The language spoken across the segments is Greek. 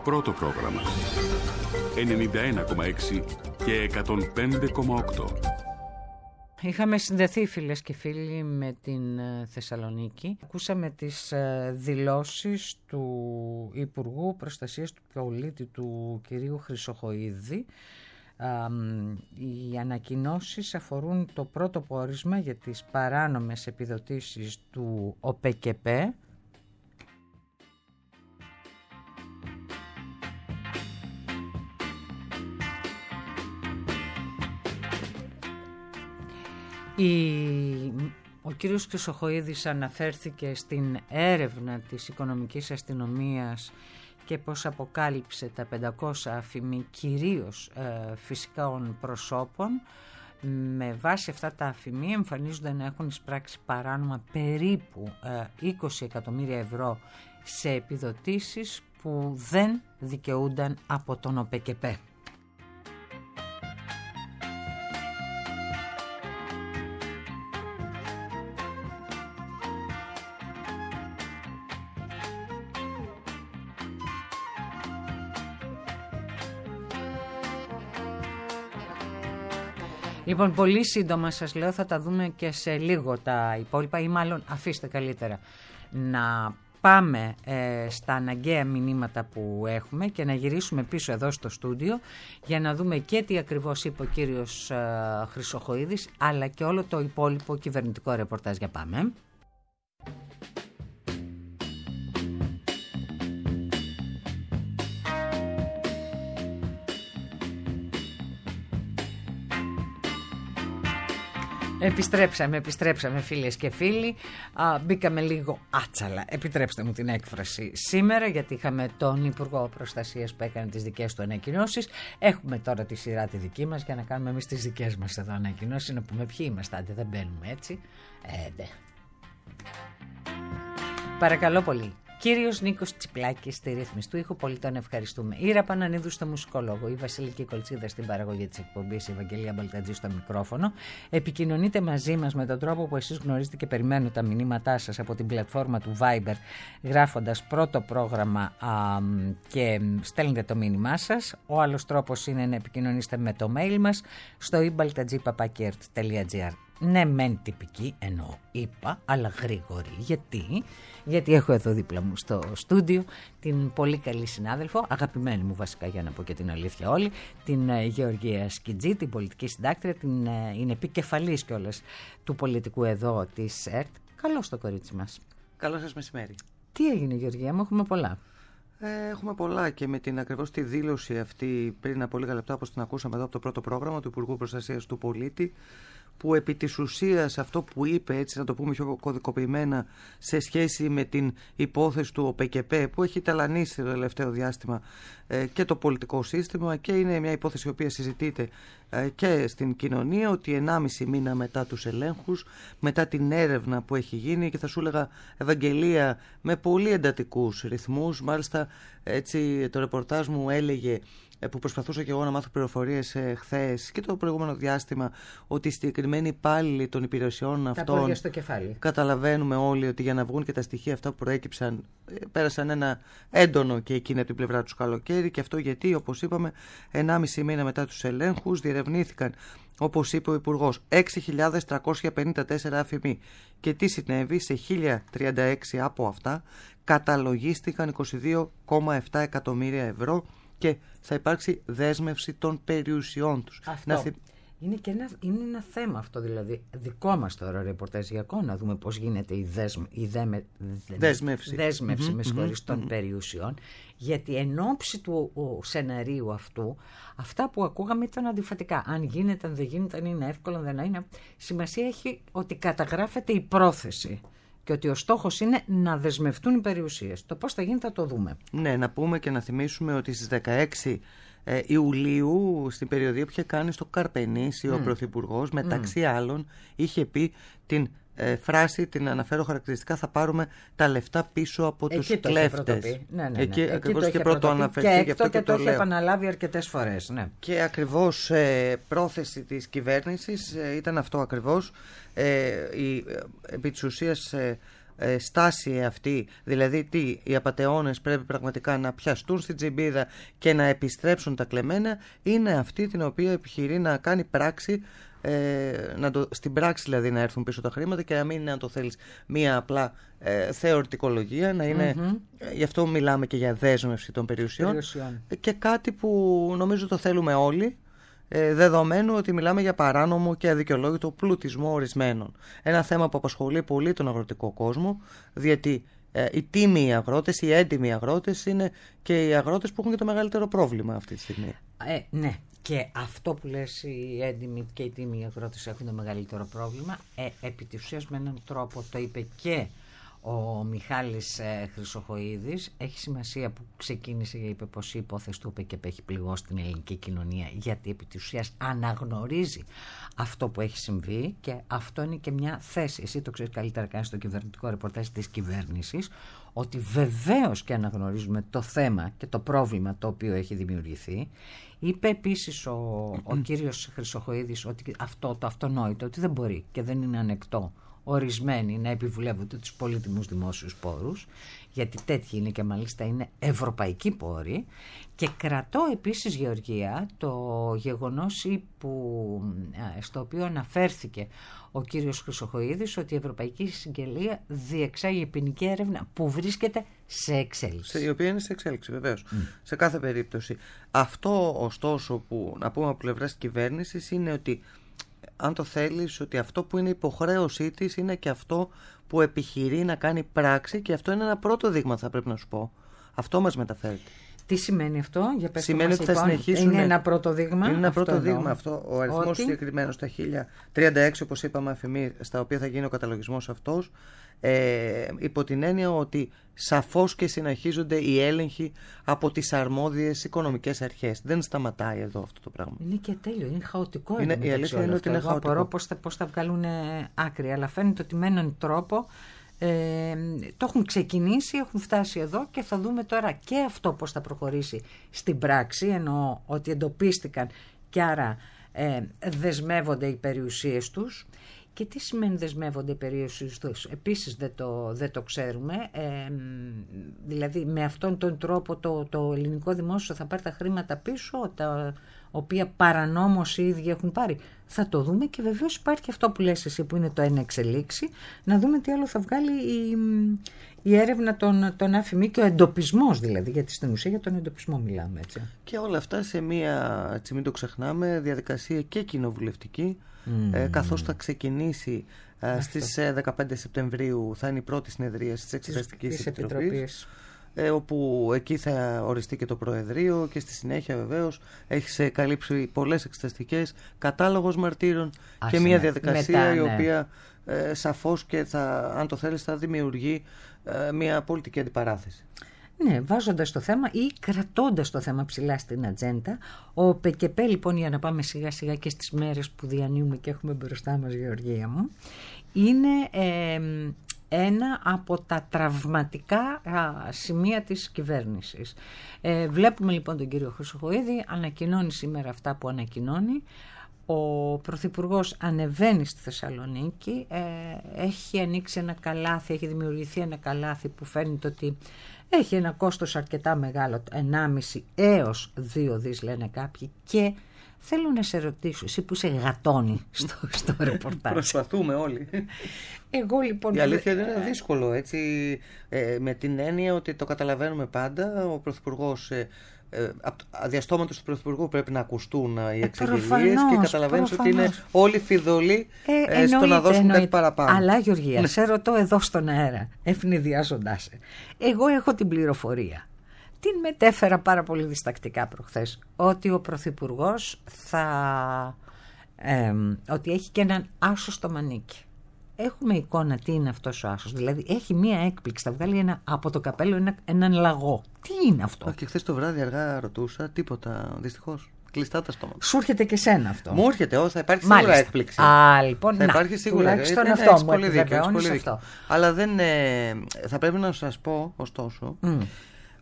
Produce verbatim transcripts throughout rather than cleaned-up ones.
Πρώτο πρόγραμμα ενενήντα ένα κόμμα έξι και εκατόν πέντε κόμμα οκτώ. Είχαμε συνδεθεί, φίλες και φίλοι, με την Θεσσαλονίκη. Ακούσαμε τις δηλώσεις του Υπουργού Προστασίας του Πολίτη, του κυρίου Χρυσοχοΐδη. Οι ανακοινώσεις αφορούν το πρώτο πόρισμα για τις παράνομες επιδοτήσεις του ΟΠΕΚΕΠΕ. Η... Ο κύριος Χρυσοχοΐδης αναφέρθηκε στην έρευνα της οικονομικής αστυνομίας και πώς αποκάλυψε τα πεντακόσια αφημί κυρίως ε, φυσικών προσώπων. Με βάση αυτά τα αφημί εμφανίζονται να έχουν εισπράξει παράνομα περίπου ε, είκοσι εκατομμύρια ευρώ σε επιδοτήσεις που δεν δικαιούνταν από τον ΟΠΕΚΕΠΕ. Λοιπόν, πολύ σύντομα σας λέω, θα τα δούμε και σε λίγο τα υπόλοιπα, ή μάλλον αφήστε καλύτερα να πάμε ε, στα αναγκαία μηνύματα που έχουμε και να γυρίσουμε πίσω εδώ στο στούντιο για να δούμε και τι ακριβώς είπε ο κύριος ε, Χρυσοχοΐδης, αλλά και όλο το υπόλοιπο κυβερνητικό ρεπορτάζ. Για πάμε. Επιστρέψαμε, επιστρέψαμε φίλες και φίλοι. Α, μπήκαμε λίγο άτσαλα, επιτρέψτε μου την έκφραση, σήμερα, γιατί είχαμε τον Υπουργό Προστασίας που έκανε τις δικές του ανακοινώσεις. Έχουμε τώρα τη σειρά τη δική μας για να κάνουμε εμείς τις δικές μας εδώ ανακοινώσεις, να πούμε ποιοι είμαστε, άντε δεν μπαίνουμε έτσι. Ε, δε. Παρακαλώ πολύ. Κύριος Νίκος Τσιπλάκης στη ρύθμιση του ήχου, πολύ τον ευχαριστούμε. Ήρα Πανανίδου στο μουσικολόγο, η Βασιλική Κολτσίδα στην παραγωγή της εκπομπής, η Ευαγγελία Μπαλτατζή στο μικρόφωνο. Επικοινωνείτε μαζί μας με τον τρόπο που εσείς γνωρίζετε και περιμένω τα μηνύματά σας από την πλατφόρμα του Viber, γράφοντας πρώτο πρόγραμμα α, και στέλνετε το μήνυμά σας. Ο άλλος τρόπος είναι να επικοινωνήσετε με το mail μας στο i baltadzi παπάκι ert τελεία gr. Ναι, μεν τυπική, εννοώ είπα, αλλά γρήγορη. Γιατί? Γιατί έχω εδώ δίπλα μου στο στούντιο την πολύ καλή συνάδελφο, αγαπημένη μου βασικά για να πω και την αλήθεια όλη, την uh, Γεωργία Σκιτζή, την πολιτική συντάκτρια, την, uh, είναι επικεφαλής κιόλας του πολιτικού εδώ της ΕΡΤ. Καλώς το κορίτσι μας. Καλό σας μεσημέρι. Τι έγινε, Γεωργία μου, έχουμε πολλά. Ε, έχουμε πολλά και με την ακριβώς τη δήλωση αυτή πριν από λίγα λεπτά, όπως την ακούσαμε εδώ από το πρώτο πρόγραμμα του Υπουργού Προστασίας του Πολίτη, που επί της ουσίας αυτό που είπε, έτσι να το πούμε πιο κωδικοποιημένα, σε σχέση με την υπόθεση του ΟΠΕΚΕΠΕ που έχει ταλανίσει το τελευταίο διάστημα ε, και το πολιτικό σύστημα, και είναι μια υπόθεση η οποία συζητείται ε, και στην κοινωνία, ότι ενάμιση μήνα μετά τους ελέγχους, μετά την έρευνα που έχει γίνει, και θα σου έλεγα, Ευαγγελία, με πολύ εντατικούς ρυθμούς, μάλιστα έτσι το ρεπορτάζ μου έλεγε, που προσπαθούσα και εγώ να μάθω πληροφορίες ε, χθες και το προηγούμενο διάστημα, ότι οι συγκεκριμένοι υπάλληλοι των υπηρεσιών αυτών, στο κεφάλι. Καταλαβαίνουμε όλοι ότι για να βγουν και τα στοιχεία αυτά που προέκυψαν, ε, πέρασαν ένα έντονο και εκείνη από την πλευρά τους καλοκαίρι, και αυτό γιατί, όπως είπαμε, ενάμιση μήνα μετά τους ελέγχους διερευνήθηκαν, όπως είπε ο Υπουργός, έξι χιλιάδες τριακόσια πενήντα τέσσερα αφημί. Και τι συνέβη? Σε χίλια τριάντα έξι από αυτά καταλογίστηκαν είκοσι δύο κόμμα επτά εκατομμύρια ευρώ και θα υπάρξει δέσμευση των περιουσιών τους. Αυτό. Θυ... Είναι, και ένα, είναι ένα θέμα αυτό, δηλαδή δικό μας τώρα ρεπορταζιακό, να δούμε πώς γίνεται η, δέσμ, η δέμε, δέσμευση, δέσμευση mm-hmm, με συγχωρείς, mm-hmm, των mm-hmm. περιουσιών, γιατί εν ώψη του ο, σεναρίου αυτού, αυτά που ακούγαμε ήταν αντιφατικά. Αν γίνεται, αν δεν γίνεται, αν είναι εύκολο, αν δεν είναι. Σημασία έχει ότι καταγράφεται η πρόθεση και ότι ο στόχος είναι να δεσμευτούν οι περιουσίες. Το πώς θα γίνει θα το δούμε. Ναι, να πούμε και να θυμίσουμε ότι στις δεκαέξι ε, Ιουλίου, στην περιοδία που είχε κάνει στο Καρπενήσι mm. ο Πρωθυπουργός, μεταξύ mm. άλλων, είχε πει την ε, φράση, την αναφέρω χαρακτηριστικά, θα πάρουμε τα λεφτά πίσω από εκεί τους κλέφτες. Ναι, ναι, ναι. Εκεί, Εκεί ακριβώς το και πρώτο αναφερθεί. Και έκτο και, και το, το έχει λέω. επαναλάβει αρκετές φορές. Ναι. Και ακριβώς ε, πρόθεση της κυβέρνησης ε, ήταν αυτό ακριβώς. Ε, η, ε, επί της ουσίας, ε, ε, στάση αυτή, δηλαδή τι, οι απατεώνες πρέπει πραγματικά να πιαστούν στην τσιμπίδα και να επιστρέψουν τα κλεμμένα, είναι αυτή την οποία επιχειρεί να κάνει πράξη, ε, να το, στην πράξη δηλαδή να έρθουν πίσω τα χρήματα και να μην είναι, αν το θέλεις, μία απλά ε, θεωρητικολογία, να είναι, Mm-hmm. ε, γι' αυτό μιλάμε και για δέσμευση των περιουσιών, Περιουσιών. και κάτι που νομίζω το θέλουμε όλοι, ε, δεδομένου ότι μιλάμε για παράνομο και αδικαιολόγητο πλουτισμό ορισμένων. Ένα θέμα που απασχολεί πολύ τον αγροτικό κόσμο, διότι ε, οι τίμοι αγρότες, οι έντιμοι αγρότες είναι και οι αγρότες που έχουν και το μεγαλύτερο πρόβλημα αυτή τη στιγμή. Ε, ναι, και αυτό που λες, οι έντιμοι και οι τίμοι αγρότες έχουν το μεγαλύτερο πρόβλημα. Ε, επί της ουσίας με έναν τρόπο το είπε και ο Μιχάλης ε, Χρυσοχοΐδης. Έχει σημασία που ξεκίνησε, είπε πως η υπόθεση του ΟΠΕΚΕΠ έχει πληγώσει την ελληνική κοινωνία, γιατί επί της ουσίας αναγνωρίζει αυτό που έχει συμβεί, και αυτό είναι και μια θέση. Εσύ το ξέρεις καλύτερα, κάνεις το κυβερνητικό ρεπορτάζ της κυβέρνησης, ότι βεβαίως και αναγνωρίζουμε το θέμα και το πρόβλημα το οποίο έχει δημιουργηθεί. Είπε επίσης ο, ο κύριος Χρυσοχοΐδης ότι αυτό το αυτονόητο, ότι δεν μπορεί και δεν είναι ανεκτό ορισμένοι να επιβουλεύονται τους πολύτιμους δημόσιους πόρους, γιατί τέτοιοι είναι και μάλιστα είναι ευρωπαϊκοί πόροι. Και κρατώ επίσης, Γεωργία, το γεγονός που, στο οποίο αναφέρθηκε ο κύριος Χρυσοχοΐδης, ότι η Ευρωπαϊκή Συγγελία διεξάγει ποινική έρευνα που βρίσκεται σε εξέλιξη. Η οποία είναι σε εξέλιξη, βεβαίως. Mm. Σε κάθε περίπτωση. Αυτό, ωστόσο, που να πούμε από πλευράς κυβέρνησης είναι ότι, αν το θέλεις, ότι αυτό που είναι υποχρέωσή της είναι και αυτό που επιχειρεί να κάνει πράξη, και αυτό είναι ένα πρώτο δείγμα, θα πρέπει να σου πω. Αυτό μας μεταφέρεται. Τι σημαίνει αυτό, για πες. Σημαίνει ότι θα συνεχίσουν. Είναι ένα πρώτο δείγμα. Είναι ένα αυτό πρώτο εδώ. δείγμα αυτό. Ο αριθμός ότι... συγκεκριμένος, τα χίλια τριάντα έξι, όπως είπαμε, αφημί, στα οποία θα γίνει ο καταλογισμός αυτός, ε, υπό την έννοια ότι σαφώς και συνεχίζονται οι έλεγχοι από τις αρμόδιες οικονομικές αρχές. Δεν σταματάει εδώ αυτό το πράγμα. Είναι και τέλειο, είναι χαοτικό. Είναι, η αλήθεια είναι ότι είναι Εγώ χαοτικό. απορώ πώς θα, πώς θα βγάλουν άκρη, αλλά φαίνεται ότι με έναν τρόπο ε, το έχουν ξεκινήσει, έχουν φτάσει εδώ, και θα δούμε τώρα και αυτό πώς θα προχωρήσει στην πράξη, εννοώ ότι εντοπίστηκαν και άρα ε, δεσμεύονται οι περιουσίες τους. Και τι σημαίνει δεσμεύονται οι περιουσίες τους, επίσης δεν το, δεν το ξέρουμε. Ε, δηλαδή με αυτόν τον τρόπο το, το ελληνικό δημόσιο θα πάρει τα χρήματα πίσω, τα οποία παρανόμως οι ίδιοι έχουν πάρει. Θα το δούμε, και βεβαίως υπάρχει αυτό που λες εσύ, που είναι το εν εξελίξη, να δούμε τι άλλο θα βγάλει η, η έρευνα των, των ΑΦΜΗ και ο εντοπισμός, δηλαδή, γιατί στην ουσία για τον εντοπισμό μιλάμε, έτσι. Και όλα αυτά σε μία, έτσι μην το ξεχνάμε, διαδικασία και κοινοβουλευτική, mm. ε, καθώς θα ξεκινήσει ε, στις ε, δεκαπέντε Σεπτεμβρίου, θα είναι η πρώτη συνεδρία της Εξεταστικής Επιτροπής, ε, όπου εκεί θα οριστεί και το Προεδρείο, και στη συνέχεια βεβαίως έχει καλύψει πολλές εξεταστικές, κατάλογος μαρτύρων. Άς, και μια διαδικασία μετά, η ναι. οποία ε, σαφώς και θα, αν το θέλεις, θα δημιουργεί ε, μια πολιτική αντιπαράθεση. Ναι, βάζοντας το θέμα ή κρατώντας το θέμα ψηλά στην ατζέντα. Ο ΟΠΕΚΕΠ, λοιπόν, για να πάμε σιγά σιγά και στις μέρες που διανύουμε και έχουμε μπροστά μας, Γεωργία μου, είναι ε, ένα από τα τραυματικά α, σημεία της κυβέρνησης. Ε, βλέπουμε λοιπόν τον κύριο Χρυσοχοΐδη, ανακοινώνει σήμερα αυτά που ανακοινώνει. Ο Πρωθυπουργός ανεβαίνει στη Θεσσαλονίκη, ε, έχει ανοίξει ένα καλάθι, έχει δημιουργηθεί ένα καλάθι που φαίνεται ότι έχει ένα κόστος αρκετά μεγάλο, ενάμιση έως δύο δις λένε κάποιοι, και θέλω να σε ρωτήσω, εσύ που είσαι γατόνι στο, στο ρεπορτάζ. Προσπαθούμε όλοι. Εγώ λοιπόν... Η αλήθεια είναι δύσκολο, έτσι, ε, με την έννοια ότι το καταλαβαίνουμε πάντα, ο Πρωθυπουργός... Ε, Ε, αδιαστόματος του Πρωθυπουργού πρέπει να ακουστούν οι εξεγγελίες, και καταλαβαίνεις ότι είναι όλοι φιδωλοί ε, ε, στο να δώσουν εννοείται. Κάτι παραπάνω. Αλλά, Γεωργία, ναι. σε ρωτώ εδώ στον αέρα, ευνηδιάζοντάς σε. Εγώ έχω την πληροφορία. Την μετέφερα πάρα πολύ διστακτικά προχθές, ότι ο Πρωθυπουργός θα... Ε, ότι έχει και έναν άσο στο μανίκι. Έχουμε εικόνα τι είναι αυτός ο άσος. Δηλαδή έχει μία έκπληξη. Θα βγάλει ένα, από το καπέλο ένα, έναν λαγό. Τι είναι αυτό? Και χθες το βράδυ αργά ρωτούσα, τίποτα δυστυχώς. Κλειστά τα στόματα. Σου έρχεται και σένα αυτό? Μου έρχεται, ó, θα υπάρχει σίγουρα Μάλιστα. έκπληξη. Α, λοιπόν, θα να, υπάρχει σίγουρα έκπληξη. Τουλάχιστον αυτό μου επιβεβαιώνεις αυτό. Αλλά δεν, ε, θα πρέπει να σας πω, ωστόσο, mm.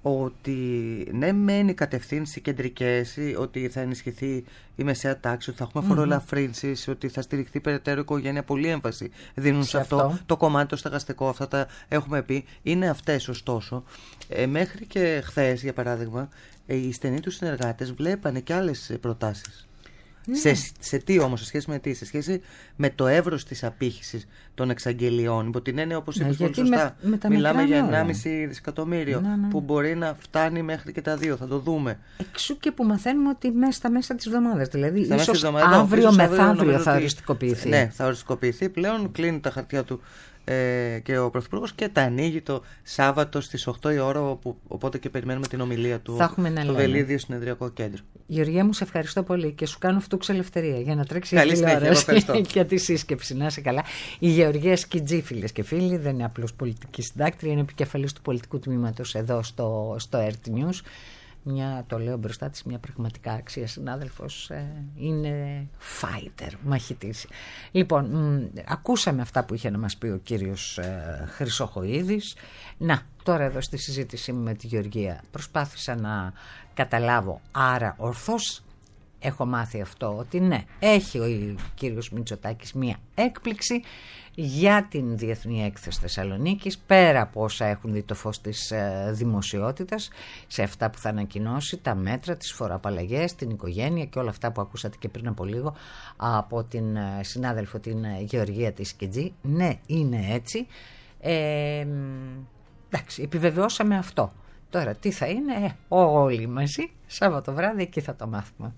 ότι ναι μένει η κατευθύνση κεντρικές, ότι θα ενισχυθεί η μεσαία τάξη, ότι θα έχουμε φοροελαφρύνσεις, mm-hmm. ότι θα στηριχθεί περαιτέρω η οικογένεια, πολύ έμφαση δίνουν σε, σε αυτό. αυτό το κομμάτι το στεγαστικό, αυτά τα έχουμε πει, είναι αυτές. Ωστόσο ε, μέχρι και χθες για παράδειγμα ε, οι στενοί τους συνεργάτες βλέπανε και άλλες προτάσεις. Ναι. Σε, σε τι όμως, σε σχέση με τι, σε σχέση με το εύρος της απήχησης των εξαγγελιών, υπό την έννοια, όπως είπες πολύ σωστά, με, με μιλάμε για ενάμιση δισεκατομμύριο, ναι, ναι. που μπορεί να φτάνει μέχρι και τα δύο, θα το δούμε. Εξού και που μαθαίνουμε ότι μέσα στα μέσα της εβδομάδας, δηλαδή στα ίσως αύριο μεθαύριο θα οριστικοποιηθεί. Ναι, θα οριστικοποιηθεί, πλέον κλείνει τα χαρτιά του ε, και ο Πρωθυπουργός και τα ανοίγει το Σάββατο στις οκτώ η ώρα, όπου, οπότε και περιμένουμε την ομιλία του στο Βελίδιο Συνεδριακό Κέντρο. Γεωργία μου, σε ευχαριστώ πολύ και σου κάνω αυτούξ ελευθερία για να τρέξει η τηλεόραση και τη σύσκεψη. Να είσαι καλά. Η Γεωργία Σκιτζή, φίλες και φίλοι, δεν είναι απλώς πολιτική συντάκτρια, είναι επικεφαλής του πολιτικού τμήματος εδώ στο, στο ερ τι News. Μια, το λέω μπροστά της, μια πραγματικά αξία συνάδελφος, ε, είναι fighter, μαχητής. Λοιπόν, μ, ακούσαμε αυτά που είχε να μας πει ο κύριος ε, Χρυσοχοΐδης. Να, τώρα εδώ στη συζήτησή μου με τη Γεωργία προσπάθησα να καταλάβω, άρα ορθώς έχω μάθει αυτό, ότι ναι, έχει ο κύριος Μητσοτάκης μία έκπληξη για την Διεθνή Έκθεση Θεσσαλονίκης, πέρα από όσα έχουν δει το φως της ε, δημοσιότητας, σε αυτά που θα ανακοινώσει, τα μέτρα, τις φοροαπαλλαγές, την οικογένεια και όλα αυτά που ακούσατε και πριν από λίγο από την ε, συνάδελφο την ε, Γεωργία της Σκιτζή. Ναι, είναι έτσι. Ε, εντάξει, επιβεβαιώσαμε αυτό. Τώρα τι θα είναι, ε, όλοι μαζί, Σάββατο βράδυ εκεί θα το μάθουμε.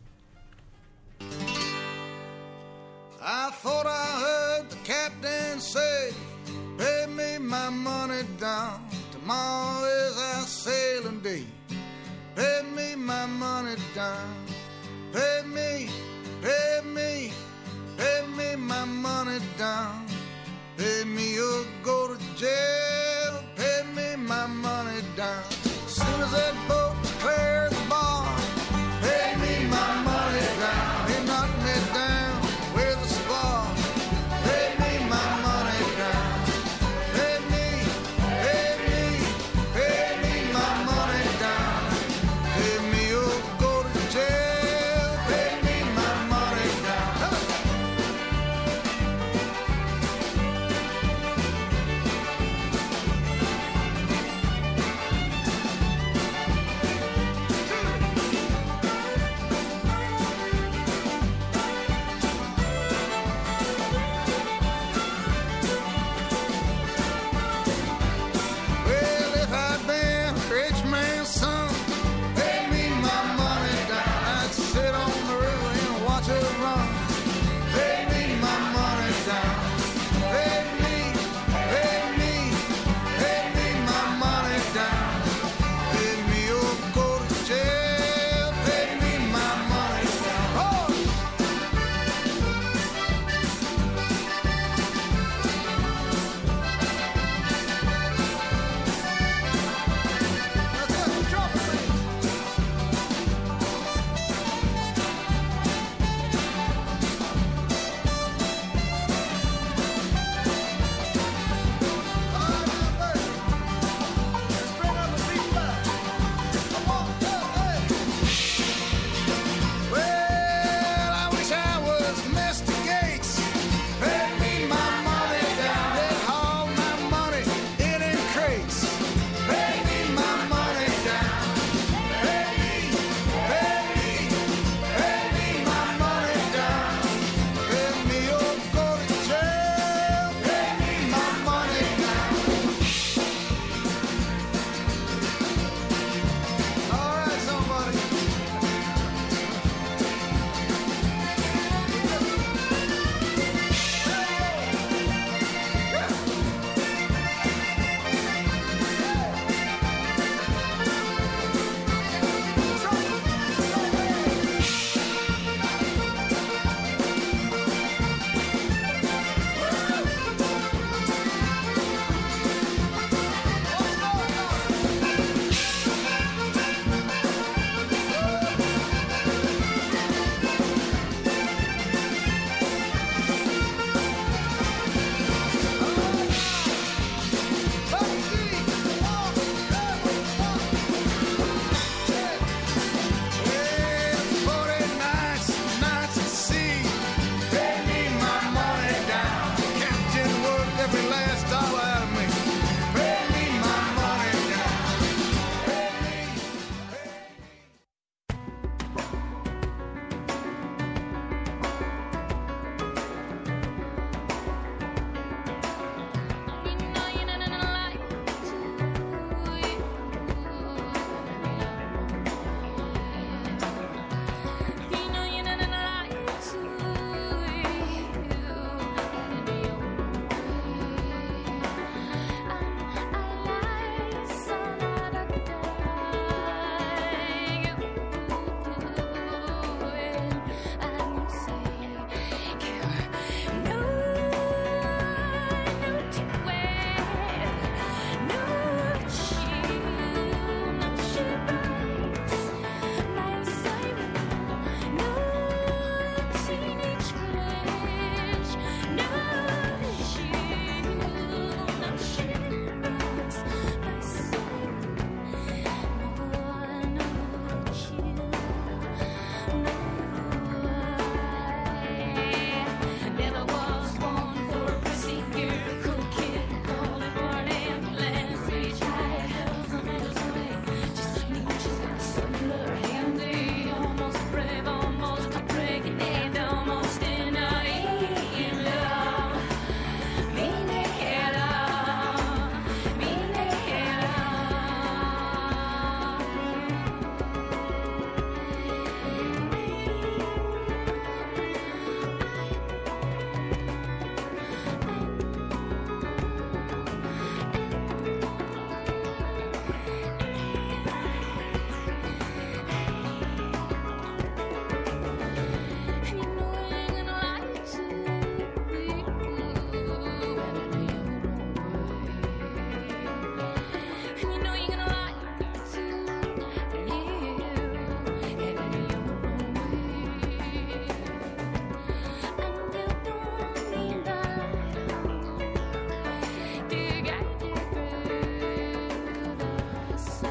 I thought I heard the captain say, pay me my money down, tomorrow is our sailing day. Pay me my money down, pay me, pay me, pay me my money down. Pay me or go to jail, pay me my money down. As soon as that boat clears the bar, pay me my money down. He knocked me down with a spar, pay me my money down. Pay me, pay me, pay me my money down. Pay me or go to jail, pay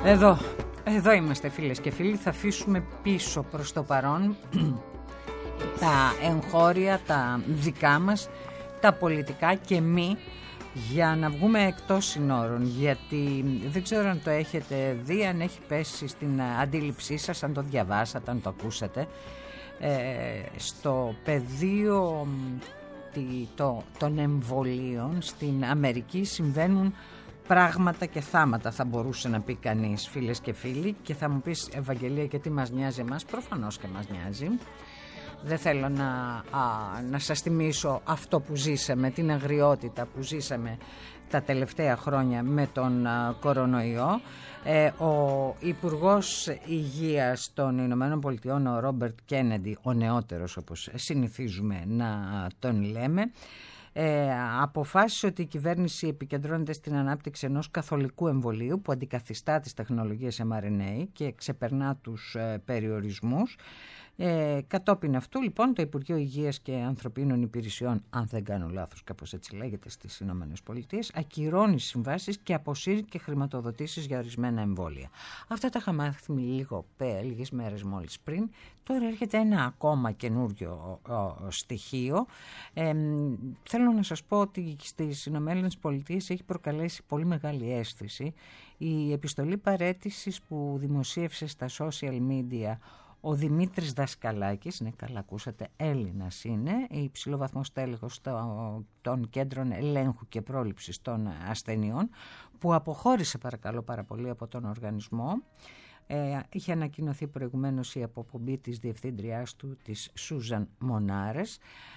Εδώ, εδώ είμαστε φίλες και φίλοι. Θα αφήσουμε πίσω προς το παρόν τα εγχώρια, τα δικά μας, τα πολιτικά και μη, για να βγούμε εκτός συνόρων, γιατί δεν ξέρω αν το έχετε δει, αν έχει πέσει στην αντίληψή σας, αν το διαβάσατε, αν το ακούσατε, ε, στο πεδίο το, των εμβολίων στην Αμερική συμβαίνουν πράγματα και θάματα, θα μπορούσε να πει κανείς, φίλες και φίλοι. Και θα μου πεις, Ευαγγελία, και τι μας νοιάζει εμάς? Προφανώς και μας νοιάζει. Δεν θέλω να, α, να σας θυμίσω αυτό που ζήσαμε, την αγριότητα που ζήσαμε τα τελευταία χρόνια με τον α, κορονοϊό. Ε, ο Υπουργός Υγείας των Ηνωμένων Πολιτειών, ο Ρόμπερτ Κέννεντι, ο νεότερος όπως συνηθίζουμε να τον λέμε, Ε, αποφάσισε ότι η κυβέρνηση επικεντρώνεται στην ανάπτυξη ενός καθολικού εμβολίου που αντικαθιστά τις τεχνολογίες εμ αρ εν έι και ξεπερνά τους ε, περιορισμούς. Ε, κατόπιν αυτού, λοιπόν, το Υπουργείο Υγείας και Ανθρωπίνων Υπηρεσιών, αν δεν κάνω λάθος, κάπως έτσι λέγεται στις Ηνωμένες Πολιτείες, ακυρώνει συμβάσεις και αποσύρει και χρηματοδοτήσεις για ορισμένα εμβόλια. Αυτά τα είχαμε μάθει λίγο, λίγες μέρες μόλις πριν. Τώρα έρχεται ένα ακόμα καινούριο ο, ο, στοιχείο. Ε, θέλω να σας πω ότι στις Ηνωμένες Πολιτείες έχει προκαλέσει πολύ μεγάλη αίσθηση η επιστολή παραίτησης που δημοσίευσε στα social media ο Δημήτρης Δασκαλάκης, ναι, καλά ακούσατε, Έλληνας είναι, υψηλόβαθμος τέλεχος των Κέντρων Ελέγχου και Πρόληψης των Ασθενειών, που αποχώρησε, παρακαλώ πάρα πολύ, από τον οργανισμό. Ε, είχε ανακοινωθεί προηγουμένως η αποπομπή της διευθύντριάς του, της Σούζαν Μονάρες.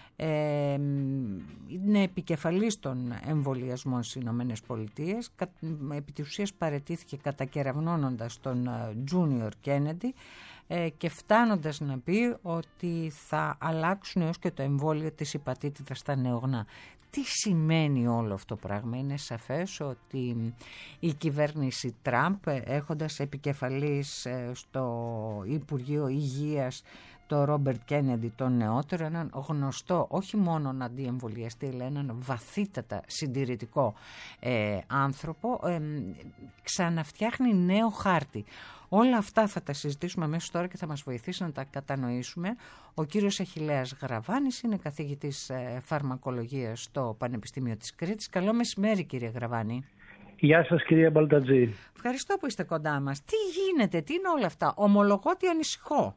Ε, είναι επικεφαλής των εμβολιασμών στις Ηνωμένες Πολιτείες. Επί της ουσίας παραιτήθηκε κατακεραυνώνοντας τον Junior Kennedy ε, και φτάνοντας να πει ότι θα αλλάξουν έως και το εμβόλιο της υπατήτηδας στα νεογνά. Τι σημαίνει όλο αυτό το πράγμα? Είναι σαφές ότι η κυβέρνηση Τραμπ, έχοντας επικεφαλής στο Υπουργείο Υγείας το Ρόμπερτ Κέννεντι τον νεότερο, έναν γνωστό όχι μόνο αντιεμβολιαστή, αλλά έναν βαθύτατα συντηρητικό ε, άνθρωπο, ε, ξαναφτιάχνει νέο χάρτη. Όλα αυτά θα τα συζητήσουμε αμέσως τώρα και θα μας βοηθήσει να τα κατανοήσουμε. Ο κύριος Αχιλλέας Γραβάνης είναι καθηγητής ε, φαρμακολογίας στο Πανεπιστήμιο της Κρήτης. Καλό μεσημέρι, κύριε Γραβάνη. Γεια σας, κυρία Μπαλτατζή. Ευχαριστώ που είστε κοντά μας. Τι γίνεται, τι είναι όλα αυτά? Ομολογώ ότι ανησυχώ.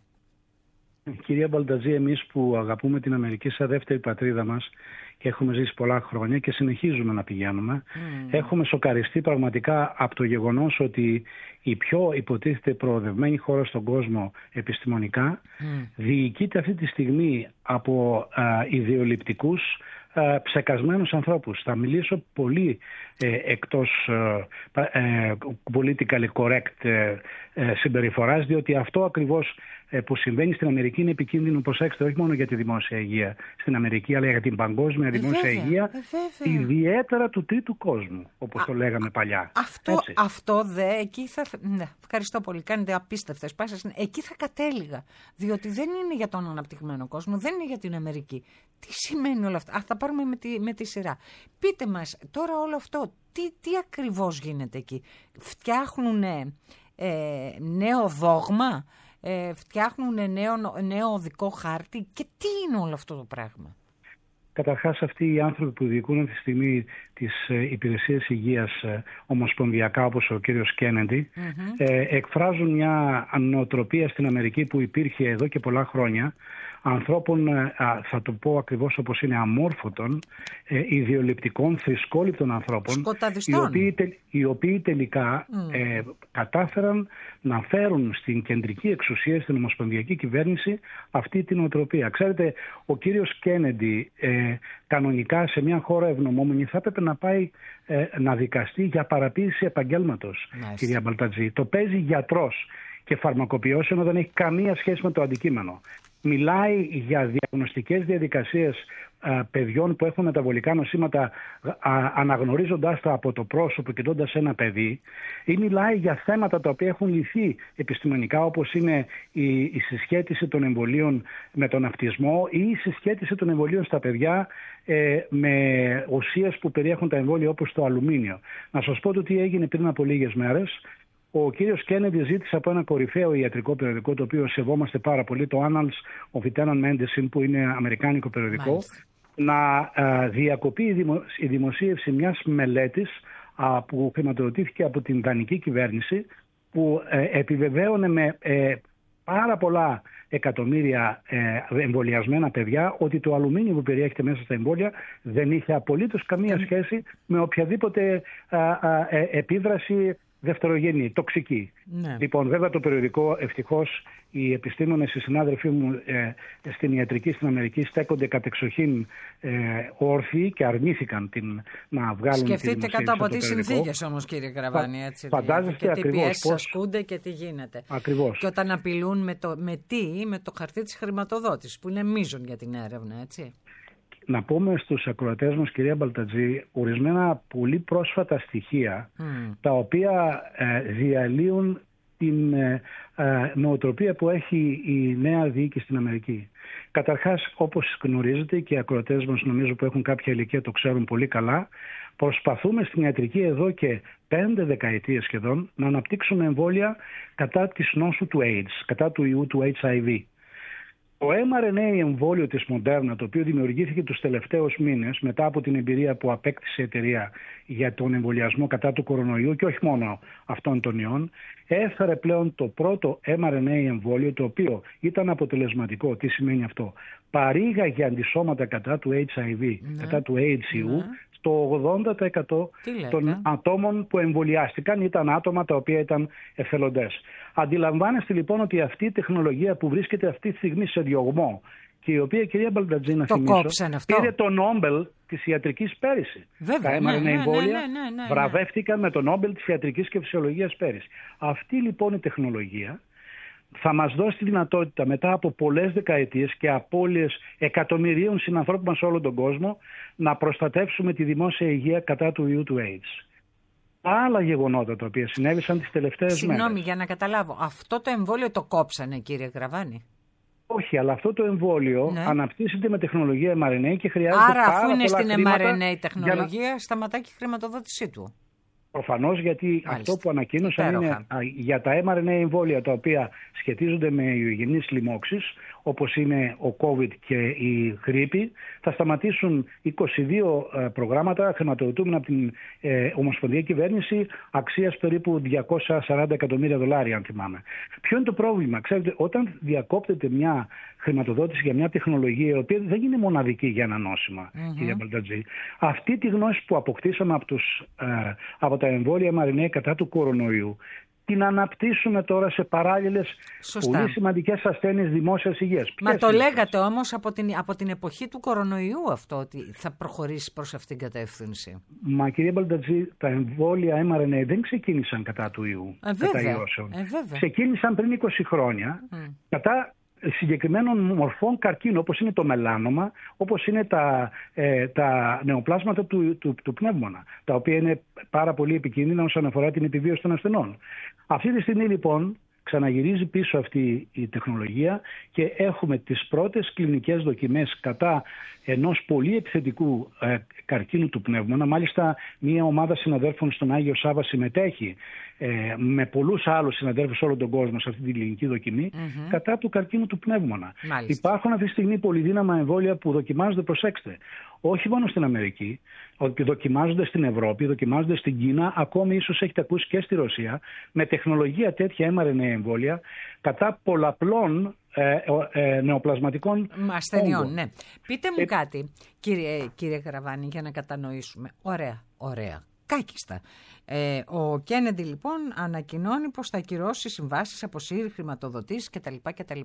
Κυρία Μπαλτατζή, εμείς που αγαπούμε την Αμερική σαν δεύτερη πατρίδα μας και έχουμε ζήσει πολλά χρόνια και συνεχίζουμε να πηγαίνουμε, mm. έχουμε σοκαριστεί πραγματικά από το γεγονός ότι η πιο υποτίθεται προοδευμένη χώρα στον κόσμο επιστημονικά mm. διοικείται αυτή τη στιγμή από α, ιδεολειπτικούς, α, ψεκασμένους ανθρώπους. Θα μιλήσω πολύ ε, εκτός ε, ε, politically correct ε, ε, συμπεριφοράς, διότι αυτό ακριβώς που συμβαίνει στην Αμερική είναι επικίνδυνο, προσέξτε, όχι μόνο για τη δημόσια υγεία στην Αμερική, αλλά για την παγκόσμια δημόσια βέβαια, υγεία, βέβαια. Ιδιαίτερα του τρίτου κόσμου, όπως Α, το λέγαμε παλιά. Αυτό, αυτό δε, εκεί θα... Ναι, ευχαριστώ πολύ, κάνετε απίστευτες πάσεις. Εκεί θα κατέληγα, διότι δεν είναι για τον αναπτυγμένο κόσμο, δεν είναι για την Αμερική. Τι σημαίνει όλο αυτό? Α, θα πάρουμε με τη, με τη σειρά. Πείτε μας τώρα όλο αυτό, τι, τι ακριβώς γίνεται εκεί? Φτιάχνουν ε, νέο δόγμα? Ε, φτιάχνουν νέο, νέο οδικό χάρτη και τι είναι όλο αυτό το πράγμα? Καταρχάς, αυτοί οι άνθρωποι που διοικούν αυτή τη στιγμή τις ε, υπηρεσίες υγείας ε, ομοσπονδιακά, όπως ο κύριος Κέννεντι, mm-hmm. ε, εκφράζουν μια νοοτροπία στην Αμερική που υπήρχε εδώ και πολλά χρόνια, ανθρώπων, ε, θα το πω ακριβώς όπως είναι, αμόρφωτων, ε, ιδεολειπτικών, θρησκόληπτων ανθρώπων, οι οποίοι, τε, οι οποίοι τελικά mm. ε, κατάφεραν να φέρουν στην κεντρική εξουσία, στην ομοσπονδιακή κυβέρνηση, αυτή την νοοτροπία. Ξέρετε, ο κύριος Κέννεντι ε, κανονικά σε μια χώρα ευνομόμενη θα έπρεπε να πάει ε, να δικαστεί για παραποίηση επαγγέλματος, nice. κυρία Μπαλτατζή. Το παίζει γιατρός και φαρμακοποιός, ενώ δεν έχει καμία σχέση με το αντικείμενο. Μιλάει για διαγνωστικές διαδικασίες α, παιδιών που έχουν μεταβολικά νοσήματα, α, αναγνωρίζοντάς τα από το πρόσωπο, κοιτώντας ένα παιδί, ή μιλάει για θέματα τα οποία έχουν λυθεί επιστημονικά, όπως είναι η, η συσχέτιση των εμβολίων με τον αυτισμό ή η συσχέτιση των εμβολίων στα παιδιά ε, με ουσίες που περιέχουν τα εμβόλια, όπως το αλουμίνιο. Να σας πω το τι έγινε πριν από λίγες μέρες. Ο κύριος Κέννεντι ζήτησε από ένα κορυφαίο ιατρικό περιοδικό, το οποίο σεβόμαστε πάρα πολύ, το Annals of Internal Medicine, που είναι αμερικάνικο περιοδικό, Μάλιστα. να uh, διακοπεί η, δημο, η δημοσίευση μιας μελέτης uh, που χρηματοδοτήθηκε από την δανεική κυβέρνηση, που uh, επιβεβαίωνε με uh, πάρα πολλά εκατομμύρια uh, εμβολιασμένα παιδιά ότι το αλουμίνιο που περιέχεται μέσα στα εμβόλια δεν είχε απολύτως καμία mm. σχέση με οποιαδήποτε uh, uh, uh, επίδραση δευτερογενή, τοξική. Ναι. Λοιπόν, βέβαια το περιοδικό, ευτυχώς, οι επιστήμονες, οι συνάδελφοί μου ε, στην ιατρική στην Αμερική στέκονται κατεξοχήν ε, όρθιοι και αρνήθηκαν την, να βγάλουν. Σκεφτείτε κάτω από τι συνθήκες όμως, κύριε Γραβάνη, έτσι. Φαντάζεστε και ακριβώς τι πιέσεις πώς ασκούνται και τι γίνεται. Ακριβώς. Και όταν απειλούν με, το, με τι, με το χαρτί της χρηματοδότησης, που είναι μείζον για την έρευνα, έτσι. Να πούμε στους ακροατές μας, κυρία Μπαλτατζή, ορισμένα πολύ πρόσφατα στοιχεία mm. τα οποία ε, διαλύουν την ε, ε, νοοτροπία που έχει η νέα διοίκηση στην Αμερική. Καταρχάς, όπως γνωρίζετε και οι ακροατές μας νομίζω που έχουν κάποια ηλικία το ξέρουν πολύ καλά, προσπαθούμε στην ιατρική εδώ και πέντε δεκαετίες σχεδόν να αναπτύξουμε εμβόλια κατά της νόσου του AIDS, κατά του ιού του έιτς άι βι. Το εμ αρ εν έι εμβόλιο της Moderna, το οποίο δημιουργήθηκε τους τελευταίους μήνες μετά από την εμπειρία που απέκτησε η εταιρεία για τον εμβολιασμό κατά του κορονοϊού και όχι μόνο αυτών των ιών, έφερε πλέον το πρώτο εμ αρ εν έι εμβόλιο, το οποίο ήταν αποτελεσματικό. Τι σημαίνει αυτό? Παρήγαγε αντισώματα κατά του έιτς άι βι, ναι. κατά του έιτς ιου, ναι. στο ογδόντα τοις εκατό των ατόμων που εμβολιάστηκαν ήταν άτομα τα οποία ήταν εθελοντές. Αντιλαμβάνεστε λοιπόν ότι αυτή η τεχνολογία που βρίσκεται αυτή τη στιγμή σε διωγμό και η οποία, κυρία Μπαλτατζή, να θυμίσω, πήρε το Νόμπελ της ιατρικής πέρυσι. Βέβαια, τα εμ αρ εν έι ναι, εμβόλια ναι, ναι, ναι, ναι, ναι. βραβεύτηκαν με το Νόμπελ της ιατρικής και φυσιολογίας πέρυσι. Αυτή λοιπόν η τεχνολογία θα μας δώσει τη δυνατότητα μετά από πολλές δεκαετίες και απώλειες εκατομμυρίων συνανθρώπων σε όλο τον κόσμο να προστατεύσουμε τη δημόσια υγεία κατά του ιού του AIDS. Άλλα γεγονότα τα οποία συνέβησαν τις τελευταίες Συγγνώμη, μέρες. Συγγνώμη, για να καταλάβω. Αυτό το εμβόλιο το κόψανε, κύριε Γραβάνη? Όχι, αλλά αυτό το εμβόλιο ναι. αναπτύσσεται με τεχνολογία εμ αρ εν έι και χρειάζεται Άρα, πάρα αφού είναι στην εμ αρ εν έι τεχνολογία, να... σταματάει και η χρηματοδότησή του. Προφανώς, γιατί Μάλιστα. αυτό που ανακοίνωσαν Υπέροχα. είναι για τα εμ αρ εν έι εμβόλια τα οποία σχετίζονται με ιογενείς λοιμώξεις, όπως είναι ο COVID και η γρίπη, θα σταματήσουν είκοσι δύο προγράμματα χρηματοδοτούμενα από την ε, Ομοσπονδιακή Κυβέρνηση αξίας περίπου διακόσια σαράντα εκατομμύρια δολάρια, αν θυμάμαι. Ποιο είναι το πρόβλημα? Ξέρετε, όταν διακόπτεται μια χρηματοδότηση για μια τεχνολογία η οποία δεν είναι μοναδική για ένα νόσημα, mm-hmm. κυρία Μπαλτατζή, αυτή τη γνώση που αποκτήσαμε από, τους, ε, από τα εμβόλια εμ αρ εν έι κατά του κορονοϊού, την αναπτύσσουμε τώρα σε παράλληλες πολύ σημαντικές ασθένειες δημόσιας υγείας. Μα Ποιες το είναι? Λέγατε όμως από την, από την εποχή του κορονοϊού αυτό, ότι θα προχωρήσει προς αυτήν την κατεύθυνση. Μα κυρία Μπαλτατζή, τα εμβόλια εμ αρ εν έι δεν ξεκίνησαν κατά του ιού, ε, κατά ιώσεων. Ε, ξεκίνησαν πριν είκοσι χρόνια mm. κατά συγκεκριμένων μορφών καρκίνου, όπως είναι το μελάνομα, όπως είναι τα, ε, τα νεοπλάσματα του, του, του πνεύμονα, τα οποία είναι πάρα πολύ επικίνδυνα όσον αφορά την επιβίωση των ασθενών. Αυτή τη στιγμή λοιπόν ξαναγυρίζει πίσω αυτή η τεχνολογία και έχουμε τις πρώτες κλινικές δοκιμές κατά ενός πολύ επιθετικού ε, καρκίνου του πνεύμονα. Μάλιστα μια ομάδα συναδέλφων στον Άγιο Σάββα συμμετέχει ε, με πολλούς άλλους συναδέλφους σε όλο τον κόσμο σε αυτή την κλινική δοκιμή mm-hmm. κατά του καρκίνου του πνεύμονα. Μάλιστα. Υπάρχουν αυτή τη στιγμή πολυδύναμα εμβόλια που δοκιμάζονται, προσέξτε, όχι μόνο στην Αμερική, ότι δοκιμάζονται στην Ευρώπη, δοκιμάζονται στην Κίνα, ακόμη ίσως έχετε ακούσει και στη Ρωσία, με τεχνολογία τέτοια εμ αρ εν έι εμβόλια κατά πολλαπλών ε, ε, νεοπλασματικών ασθενειών. όγκων. Ναι. Πείτε μου ε... κάτι, κύριε, κύριε Γραβάνη, για να κατανοήσουμε. Ωραία, ωραία. Κάκιστα. Ε, ο Κέννεντι λοιπόν ανακοινώνει πως θα ακυρώσει συμβάσεις, αποσύρει χρηματοδοτήσεις κτλ. κτλ.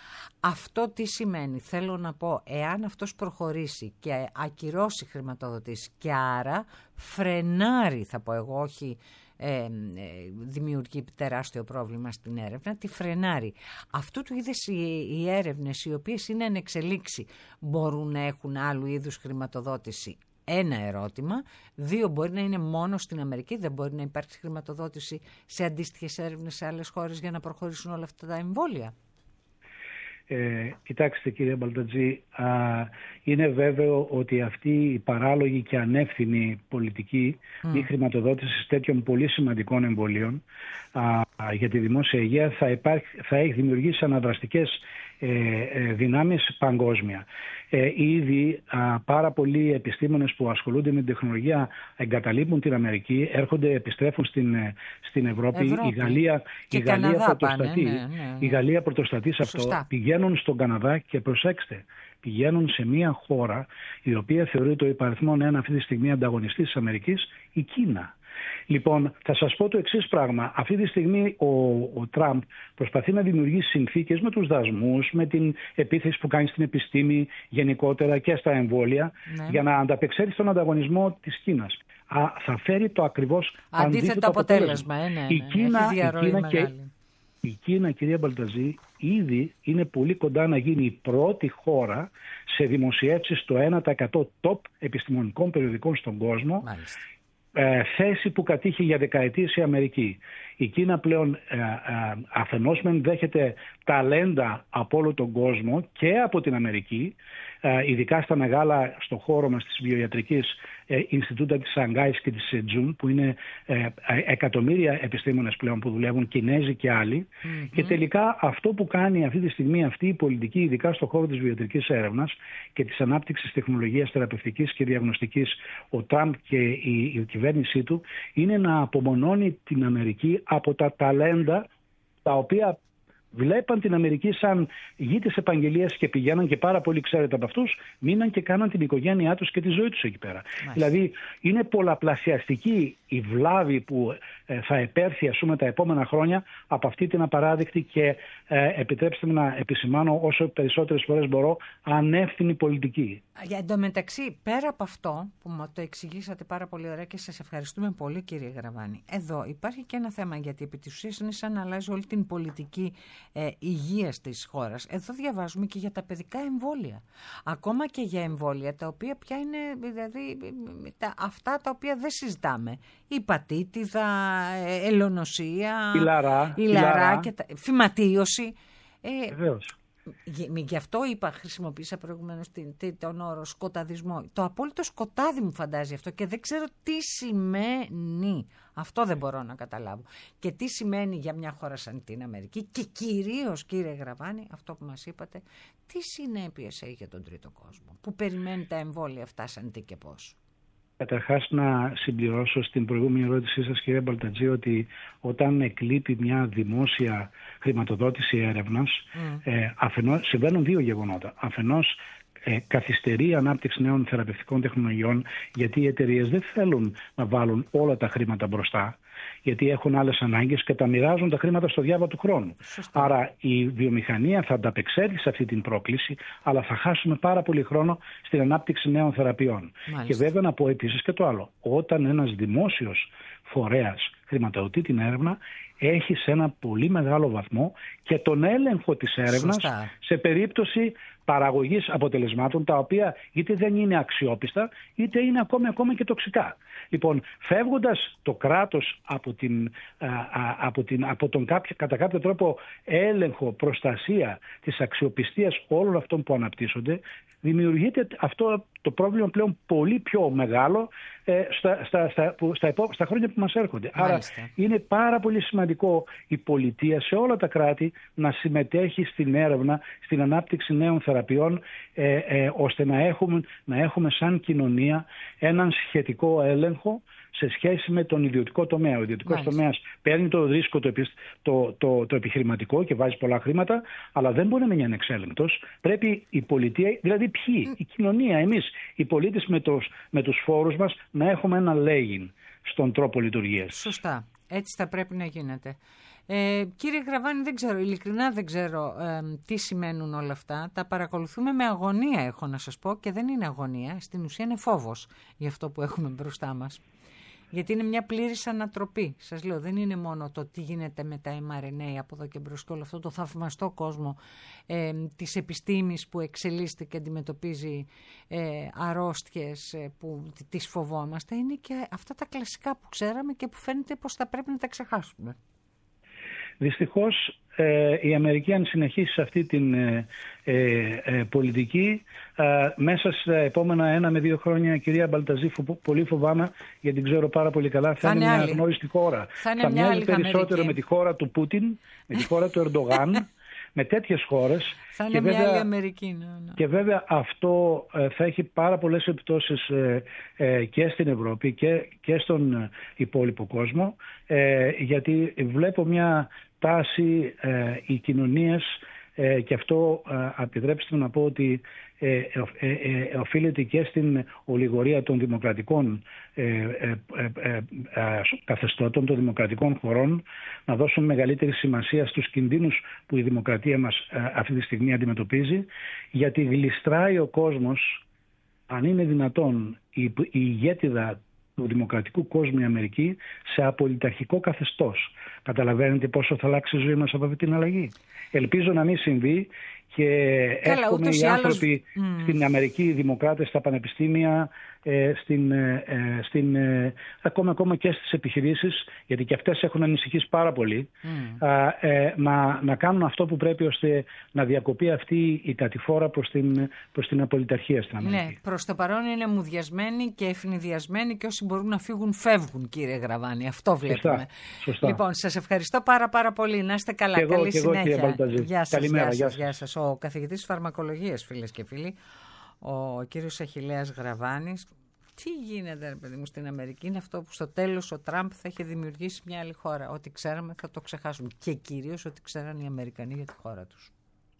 Αυτό τι σημαίνει? Θέλω να πω, εάν αυτός προχωρήσει και ακυρώσει χρηματοδοτήσεις και άρα φρενάρει, θα πω εγώ, όχι ε, ε, δημιουργεί τεράστιο πρόβλημα στην έρευνα, τη φρενάρει. Αυτού του είδους οι, οι έρευνες οι οποίες είναι εν εξελίξη μπορούν να έχουν άλλου είδους χρηματοδότηση? Ένα ερώτημα. Δύο, μπορεί να είναι μόνο στην Αμερική, δεν μπορεί να υπάρξει χρηματοδότηση σε αντίστοιχες έρευνες σε άλλες χώρες για να προχωρήσουν όλα αυτά τα εμβόλια? Ε, κοιτάξτε κύριε Μπαλτατζή, α, είναι βέβαιο ότι αυτή η παράλογη και ανεύθυνη πολιτική mm. η χρηματοδότηση τέτοιων πολύ σημαντικών εμβολίων α, για τη δημόσια υγεία θα, υπάρχει, θα έχει δημιουργήσει αναδραστικές ε, ε, δυνάμεις παγκόσμια. Ε, ήδη α, πάρα πολλοί επιστήμονες που ασχολούνται με την τεχνολογία εγκαταλείπουν την Αμερική, έρχονται, επιστρέφουν στην, στην Ευρώπη. Ευρώπη. Η Γαλλία, η Γαλλία πρωτοστατεί, ναι, ναι, ναι. η Γαλλία πρωτοστατεί σε αυτό. Πηγαίνουν στον Καναδά και προσέξτε, πηγαίνουν σε μια χώρα η οποία θεωρείται ο υπαριθμόν ένα αυτή τη στιγμή ανταγωνιστής της Αμερικής, η Κίνα. Λοιπόν, θα σας πω το εξής πράγμα. Αυτή τη στιγμή ο, ο Τραμπ προσπαθεί να δημιουργήσει συνθήκες με τους δασμούς, με την επίθεση που κάνει στην επιστήμη γενικότερα και στα εμβόλια, ναι. για να ανταπεξέλθει στον ανταγωνισμό της Κίνας. Α, θα φέρει το ακριβώς αντίθετο, αντίθετο αποτέλεσμα. αποτέλεσμα. Ε, ναι, η, ναι, Κίνα, η, Κίνα και, η Κίνα, κυρία Μπαλταζή, ήδη είναι πολύ κοντά να γίνει η πρώτη χώρα σε δημοσιεύσεις στο ένα τοις εκατό top επιστημονικών περιοδικών στον κόσμο. Μάλιστα. Ε, θέση που κατήχε για δεκαετίες η Αμερική. Η Κίνα πλέον ε, ε, αφενός μεν δέχεται ταλέντα από όλο τον κόσμο και από την Αμερική, ε, ειδικά στα μεγάλα, στο χώρο μας της βιοιατρικής ε, Ινστιτούτα της Σανγκάης και της Σετζούν, που είναι ε, εκατομμύρια επιστήμονες πλέον που δουλεύουν, Κινέζοι και άλλοι. Mm-hmm. Και τελικά αυτό που κάνει αυτή τη στιγμή αυτή η πολιτική, ειδικά στον χώρο της βιοιατρικής έρευνας και της ανάπτυξης τεχνολογίας θεραπευτικής και διαγνωστικής, ο Τραμπ και η, η κυβέρνησή του, είναι να απομονώνει την Αμερική από τα ταλέντα τα οποία βλέπαν την Αμερική σαν γη της επαγγελίας και πηγαίναν, και πάρα πολλοί ξέρετε από αυτούς μείναν και κάναν την οικογένειά τους και τη ζωή τους εκεί πέρα. Μάλιστα. Δηλαδή είναι πολλαπλασιαστική η βλάβη που ε, θα επέρθει, ας πούμε, τα επόμενα χρόνια από αυτή την απαράδεκτη και ε, επιτρέψτε μου να επισημάνω όσο περισσότερες φορές μπορώ ανεύθυνη πολιτική. Για εντωμεταξύ, πέρα από αυτό που μου το εξηγήσατε πάρα πολύ ωραία και σας ευχαριστούμε πολύ κύριε Γραβάνη, εδώ υπάρχει και ένα θέμα, γιατί επί της ουσίας είναι σαν να αλλάζει όλη την πολιτική ε, υγείας της χώρας. Εδώ διαβάζουμε και για τα παιδικά εμβόλια. Ακόμα και για εμβόλια τα οποία πια είναι, δηλαδή, τα, αυτά τα οποία δεν συζητάμε. Η πατήτιδα, ε, ελονοσία, η λαρά, η λαρά και τα, φυματίωση. Ε, Βεβαίως. Γι' αυτό είπα, χρησιμοποίησα προηγουμένως τον όρο σκοταδισμό. Το απόλυτο σκοτάδι μου φαντάζει αυτό και δεν ξέρω τι σημαίνει. Αυτό δεν μπορώ να καταλάβω. Και τι σημαίνει για μια χώρα σαν την Αμερική και κυρίως, κύριε Γραβάνη, αυτό που μας είπατε, τι συνέπειες έχει για τον τρίτο κόσμο που περιμένει τα εμβόλια αυτά σαν τι και πώς. Καταρχάς να συμπληρώσω στην προηγούμενη ερώτησή σας, κύριε Μπαλτατζή, ότι όταν εκλείπει μια δημόσια χρηματοδότηση έρευνας, mm. ε, αφενός, συμβαίνουν δύο γεγονότα. Αφενός ε, καθυστερεί η ανάπτυξη νέων θεραπευτικών τεχνολογιών, γιατί οι εταιρείες δεν θέλουν να βάλουν όλα τα χρήματα μπροστά, γιατί έχουν άλλες ανάγκες και τα μοιράζουν τα χρήματα στο διάβα του χρόνου. Σωστά. Άρα η βιομηχανία θα ανταπεξέλθει σε αυτή την πρόκληση, αλλά θα χάσουμε πάρα πολύ χρόνο στην ανάπτυξη νέων θεραπείων. Μάλιστα. Και βέβαια να πω επίσης και το άλλο. Όταν ένας δημόσιος φορέας χρηματοδοτεί την έρευνα, έχει σε ένα πολύ μεγάλο βαθμό και τον έλεγχο της έρευνας. Σωστά. Σε περίπτωση παραγωγής αποτελεσμάτων τα οποία είτε δεν είναι αξιόπιστα είτε είναι ακόμη, ακόμη και τοξικά. Λοιπόν, φεύγοντας το κράτος από, την, α, α, από, την, από τον κάποιο, κατά κάποιο τρόπο έλεγχο, προστασία της αξιοπιστίας όλων αυτών που αναπτύσσονται, δημιουργείται αυτό το πρόβλημα πλέον πολύ πιο μεγάλο ε, στα, στα, στα, που, στα, επό, στα χρόνια που μας έρχονται. Μάλιστα. Άρα είναι πάρα πολύ σημαντικό η πολιτεία σε όλα τα κράτη να συμμετέχει στην έρευνα, στην ανάπτυξη νέων θεραπείων, ε, ε, ώστε να έχουμε, να έχουμε σαν κοινωνία έναν σχετικό έλεγχο σε σχέση με τον ιδιωτικό τομέα. Ο ιδιωτικός τομέας παίρνει το ρίσκο το, το, το, το επιχειρηματικό και βάζει πολλά χρήματα, αλλά δεν μπορεί να μείνει ανεξέλεγκτος. Πρέπει η πολιτεία, δηλαδή ποιοι, mm. η κοινωνία, εμείς, οι πολίτες με, το, με τους φόρους μας, να έχουμε ένα λέγειν στον τρόπο λειτουργίας. Σωστά. Έτσι θα πρέπει να γίνεται. Ε, κύριε Γραβάνη, δεν ξέρω, ειλικρινά δεν ξέρω ε, τι σημαίνουν όλα αυτά. Τα παρακολουθούμε με αγωνία, έχω να σας πω, και δεν είναι αγωνία. Στην ουσία είναι φόβος για αυτό που έχουμε μπροστά μας. Γιατί είναι μια πλήρης ανατροπή. Σας λέω, δεν είναι μόνο το τι γίνεται με τα εμ αρ εν έι από εδώ και μπρος και όλο αυτό το θαυμαστό κόσμο ε, της επιστήμης που εξελίσσεται και αντιμετωπίζει ε, αρρώστιες ε, που τις φοβόμαστε. Είναι και αυτά τα κλασικά που ξέραμε και που φαίνεται πως θα πρέπει να τα ξεχάσουμε. Δυστυχώς ε, η Αμερική, αν συνεχίσει σε αυτή την ε, ε, ε, πολιτική, ε, μέσα στα επόμενα ένα με δύο χρόνια, κυρία Μπαλταζή, φο, πολύ φοβάμαι, γιατί την ξέρω πάρα πολύ καλά, θα, θα είναι μια αγνώριστη χώρα. Θα, θα μοιάζει περισσότερο Αμερική. με τη χώρα του Πούτιν, με τη χώρα του Ερντογάν, με τέτοιες χώρες. Θα είναι μια άλλη Αμερική. Ναι, ναι. Και βέβαια αυτό ε, θα έχει πάρα πολλές επιπτώσεις ε, ε, και στην Ευρώπη και, και στον υπόλοιπο κόσμο, ε, γιατί βλέπω μια τάση ε, οι κοινωνίες, ε, και αυτό ε, επιτρέψτε να πω ότι ε, ε, ε, ε, οφείλεται και στην ολιγορία των δημοκρατικών ε, ε, ε, ε, ε, καθεστώτων, των δημοκρατικών χωρών, να δώσουν μεγαλύτερη σημασία στους κινδύνους που η δημοκρατία μας ε, αυτή τη στιγμή αντιμετωπίζει, γιατί γλιστράει ο κόσμος, αν είναι δυνατόν, η, η ηγέτιδα του δημοκρατικού κόσμου η Αμερική σε απολυταρχικό καθεστώς. Καταλαβαίνετε πόσο θα αλλάξει η ζωή μας από αυτή την αλλαγή. Ελπίζω να μην συμβεί και εύχομαι οι άνθρωποι άλλος... στην Αμερική, οι δημοκράτες στα πανεπιστήμια, ε, στην, ε, στην, ε, ακόμα, ακόμα και στις επιχειρήσεις, γιατί και αυτές έχουν ανησυχήσει πάρα πολύ, mm. ε, να, να κάνουν αυτό που πρέπει ώστε να διακοπεί αυτή η κατηφόρα προς την, προς την απολυταρχία στην Αμερική. Ναι, προς το παρόν είναι μουδιασμένοι και ευνηδιασμένοι και όσοι μπορούν να φύγουν φεύγουν, κύριε Γραβάνη. Αυτό βλέπουμε. Σωστά, σωστά. Λοιπόν, σας ευχαριστώ πάρα πάρα πολύ. Να είστε καλά. Και εγώ, καλή και εγώ, συνέχεια. Γεια σας, Καλημέρα, γεια σας, γεια γεια σας. Ο καθηγητής φαρμακολογίας, φίλες και φίλοι, ο κύριος Αχιλλέας Γραβάνης. Τι γίνεται, ρε παιδί μου, στην Αμερική? Είναι αυτό που στο τέλος ο Τραμπ θα έχει δημιουργήσει μια άλλη χώρα. Ό,τι ξέραμε θα το ξεχάσουμε. Και κυρίως ό,τι ξέραν οι Αμερικανοί για τη χώρα τους.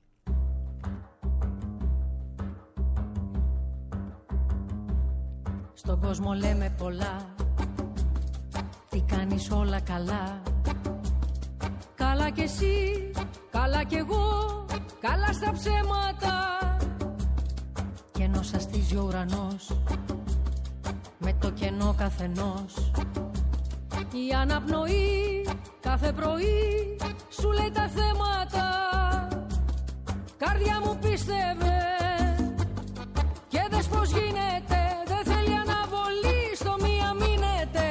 Στον κόσμο λέμε πολλά, τι κάνεις όλα καλά. Καλά κι εσύ, καλά κι εγώ, καλά στα ψέματα. Κι ενώ σας στίζει ο ουρανός με το κενό καθενός, η αναπνοή κάθε πρωί σου λέει τα θέματα. Καρδιά μου πίστευε και δες πως γίνεται. Δεν θέλει αναβολή, στο μία μείνετε.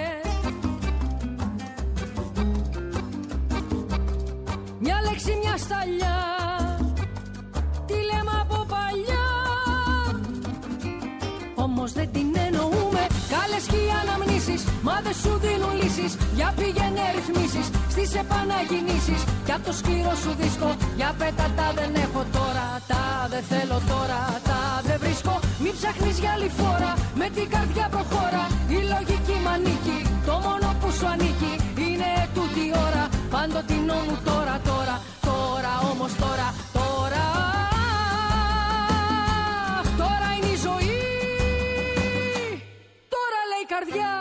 Μια λέξη, μια σταλιά, τι λέμε από παλιά. Όμως δεν την εννοούμε. Κάλες και οι αναμνήσεις, μα δεν σου δίνουν λύσεις. Για πήγαινε ρυθμίσεις στις επαναγυννήσεις. Κι απ' το σκληρό σου δίσκο, για πέτα τα δεν έχω τώρα. Τα δεν θέλω τώρα, τα δεν βρίσκω. Μην ψάχνεις για άλλη φορά, με την καρδιά προχώρα. Η λογική μ' ανήκει, το μόνο που σου ανήκει είναι τούτη η ώρα. Παντοτινό μου τώρα, τώρα, τώρα όμως τώρα, τώρα. Τώρα είναι η ζωή. Καρδιά.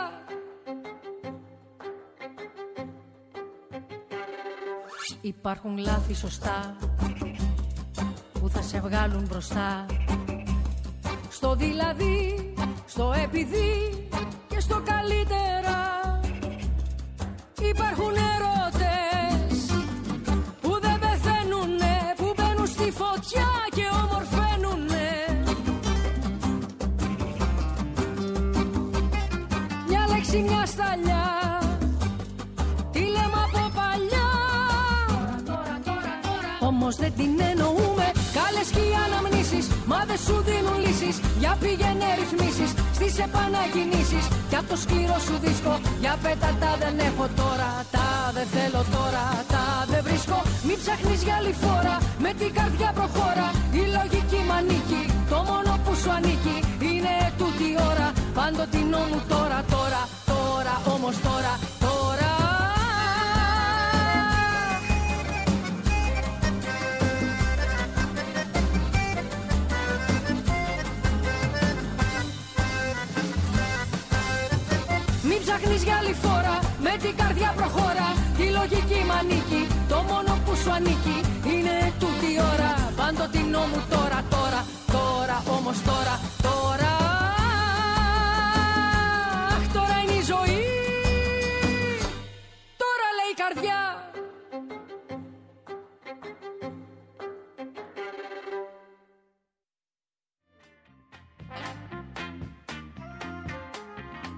Υπάρχουν λάθη σωστά που θα σε βγάλουν μπροστά. Στο δηλαδή, στο επειδή και στο καλύτερα. Υπάρχουν ερώτες που δεν πεθαίνουνε, που μπαίνουν στη φωτιά και ομορφαίνουνε. Μια σταλιά, τι λέμε από παλιά. Τώρα, τώρα, τώρα. Όμως δεν την εννοούμε. Κάλες και οι αναμνήσεις, μα δεν σου δίνουν λύσεις. Για πήγαινε ρυθμίσεις στις επανακινήσεις. Κι απ' το σκληρό σου δίσκο, για πέτα τα δεν έχω τώρα. Τα δεν θέλω τώρα, τα δεν βρίσκω. Μην ψάχνεις για άλλη φορά, με την καρδιά προχώρα. Η λογική μ' ανήκει, το μόνο που σου ανήκει είναι τούτη η ώρα. Παντοτινό μου τώρα, τώρα, τώρα, όμως τώρα, τώρα. Μην ψάχνεις για άλλη φορά, με την καρδιά προχώρα. Η λογική μ' ανήκει, το μόνο που σου ανήκει είναι τούτη η ώρα. Παντοτινό μου τώρα, τώρα, τώρα, όμως τώρα, τώρα.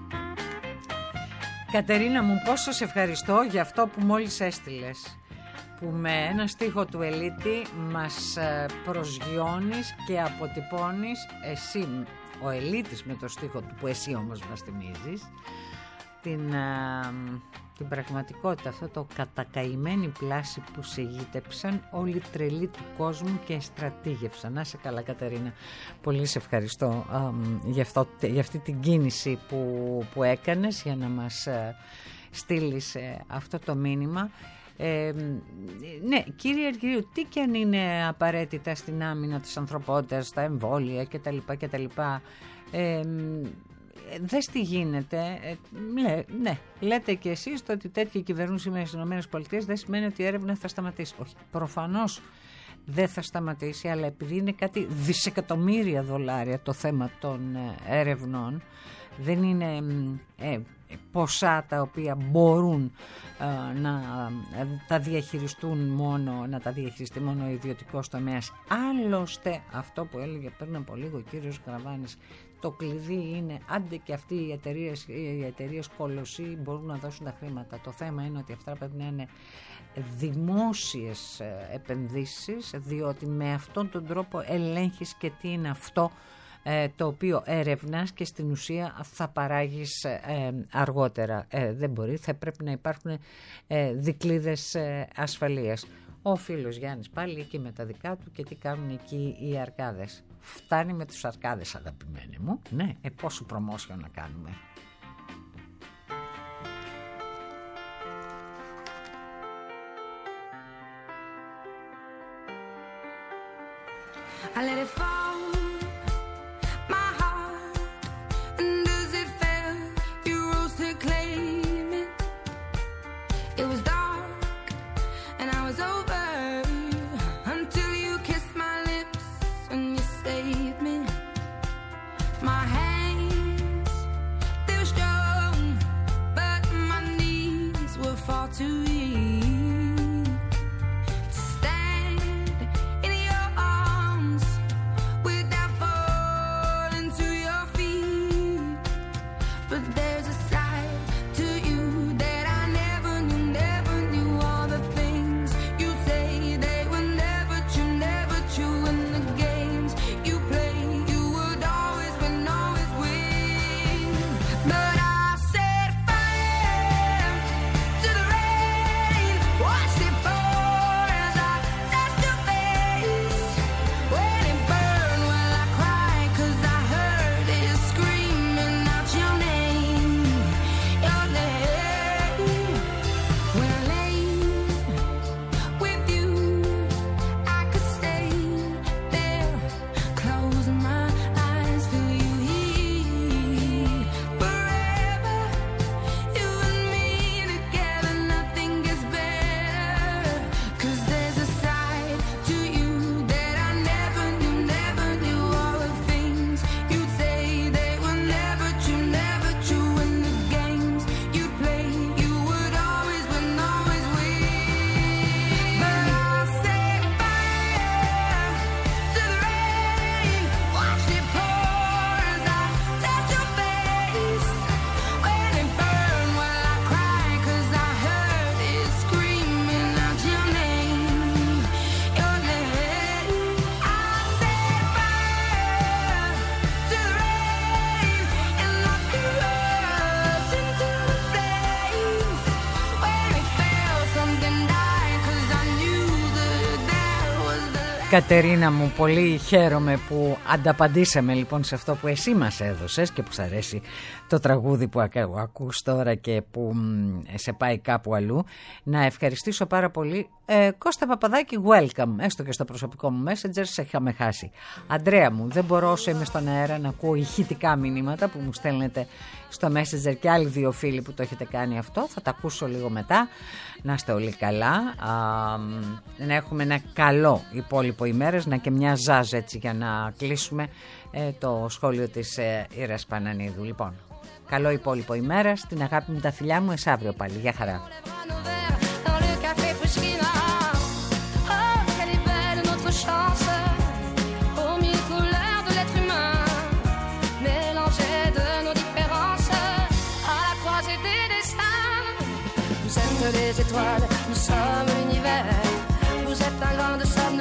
Κατερίνα μου, πόσο σε ευχαριστώ για αυτό που μόλις έστειλες. που με ένα στίχο του Ελίτη μας προσγειώνεις και αποτυπώνεις εσύ, ο Ελίτης, με το στίχο του που εσύ όμως μας θυμίζεις, την, α, την πραγματικότητα, αυτό το κατακαημένη πλάση που σε γήτεψαν όλοι τρελοί του κόσμου και στρατήγευσαν. Να είσαι καλά, Κατερίνα, πολύ σε ευχαριστώ α, για, αυτό, για αυτή την κίνηση που, που έκανες για να μας α, στείλεις ε, αυτό το μήνυμα. Ε, ναι, κύριε Αργυρίου, τι και αν είναι απαραίτητα στην άμυνα της ανθρωπότητας, στα εμβόλια κτλ, κτλ, ε, δες τι γίνεται. Ε, ναι, ναι, λέτε και εσείς το ότι τέτοια κυβερνούν σήμερα στις ΗΠΑ δεν σημαίνει ότι η έρευνα θα σταματήσει. Όχι, προφανώς δεν θα σταματήσει, αλλά επειδή είναι κάτι δισεκατομμύρια δολάρια το θέμα των έρευνών, δεν είναι ε, ποσά τα οποία μπορούν ε, να ε, τα διαχειριστούν μόνο, να τα διαχειριστεί μόνο ο ιδιωτικός τομέας. Άλλωστε, αυτό που έλεγε πριν από λίγο ο κύριος Γραβάνης, το κλειδί είναι, άντε και αυτοί οι εταιρείες, οι εταιρείες κολοσσοί μπορούν να δώσουν τα χρήματα. Το θέμα είναι ότι αυτά πρέπει να είναι δημόσιες επενδύσεις, διότι με αυτόν τον τρόπο ελέγχεις και τι είναι αυτό ε, το οποίο ερευνάς και στην ουσία θα παράγεις ε, αργότερα. Ε, δεν μπορεί, θα πρέπει να υπάρχουν ε, δικλείδες ε, ασφαλείας. Ο φίλος Γιάννης πάλι εκεί με τα δικά του και τι κάνουν εκεί οι αρκάδες. Φτάνει με τους αρκάδες, αγαπημένοι μου. Ναι, ε, πόσο promotion να κάνουμε. I let it fall, my heart, and as it fell, you rose to claim it. It was dark, and I was over, until you kissed my lips, and you saved me. My hands, they were strong, but my knees were far too weak. Κατερίνα μου, πολύ χαίρομαι που ανταπαντήσαμε λοιπόν σε αυτό που εσύ μας έδωσες και που σ' αρέσει το τραγούδι που ακούς τώρα και που σε πάει κάπου αλλού. Να ευχαριστήσω πάρα πολύ. ε, Κώστα Παπαδάκη, welcome, έστω και στο προσωπικό μου Messenger, σε είχαμε χάσει. Αντρέα μου, δεν μπορώ όσο είμαι στον αέρα να ακούω ηχητικά μηνύματα που μου στέλνετε στο Messenger και άλλοι δύο φίλοι που το έχετε κάνει αυτό. Θα τα ακούσω λίγο μετά. Να είστε όλοι καλά, α, να έχουμε ένα καλό υπόλοιπο ημέρας, να και μια ζάζ έτσι για να κλείσουμε ε, το σχόλιο της ε, Ήρας Πανανίδου. Λοιπόν, καλό υπόλοιπο ημέρα, στην αγάπη μου, τα φιλιά μου, εσ' αύριο πάλι. Γεια χαρά. Les étoiles, nous sommes l'univers.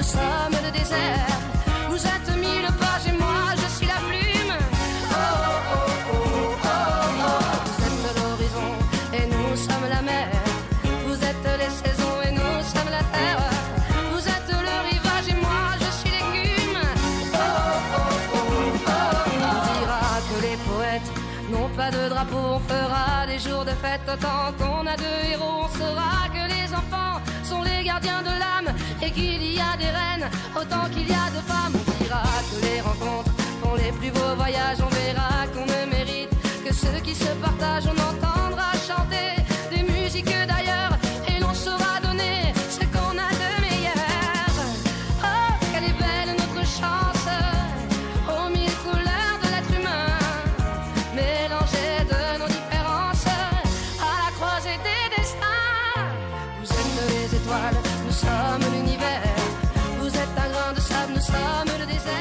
nous sommes le désert. Vous êtes mille pages et moi je suis la plume. Oh, oh, oh, oh, oh, oh. Vous êtes l'horizon et nous sommes la mer. Vous êtes les saisons et nous sommes la terre. Vous êtes le rivage et moi je suis l'écume. Oh, oh, oh, oh, oh. On dira que les poètes n'ont pas de drapeau. On fera des jours de fête autant qu'on a de héros. On saura que les enfants sont les gardiens de l'âme et qu'il y a des reines autant qu'il y a de femmes. On dira que les rencontres font les plus beaux voyages. On verra qu'on ne mérite que ceux qui se partagent. On entendra chanter des musiques d'ailleurs et l'on saura donner ce qu'on a de meilleur. Oh, quelle est belle notre chance aux mille couleurs de l'être humain, mélangées de nos différences à la croisée des destins. Vous êtes les étoiles, nous sommes l'univers. Vous êtes un grain de sable, nous sommes le désert.